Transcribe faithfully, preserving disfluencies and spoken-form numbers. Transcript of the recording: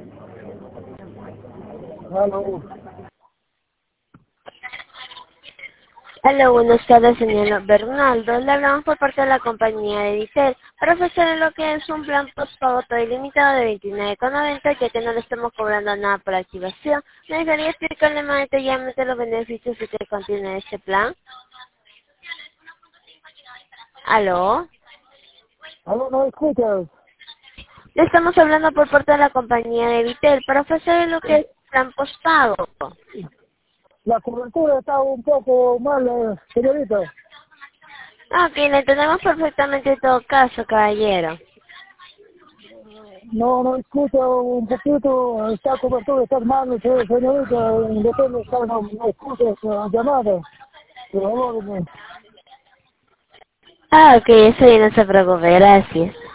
Aló. Hola, buenas tardes, señor Bernaldo. Le hablamos por parte de la compañía de Vitel para ofrecerle lo que es un plan postpago todo ilimitado de veintinueve con noventa, ya que no le estamos cobrando nada por activación. ¿Me dejaría explicarle más detalladamente los beneficios que contiene este plan? ¿Aló? Aló, ¿no escuchas? Le estamos hablando por parte de la compañía de Vitel para ofrecerle lo que es un plan postpago. La cobertura está un poco mal, eh, señorita. Ok, le entendemos perfectamente en todo caso, caballero. No, no escucha un poquito, está cobertura, está mal, eh, señorita, depende, está, no, no escucha la llamada. Por favor, eh, Ah, ok, eso ya no se preocupe, gracias.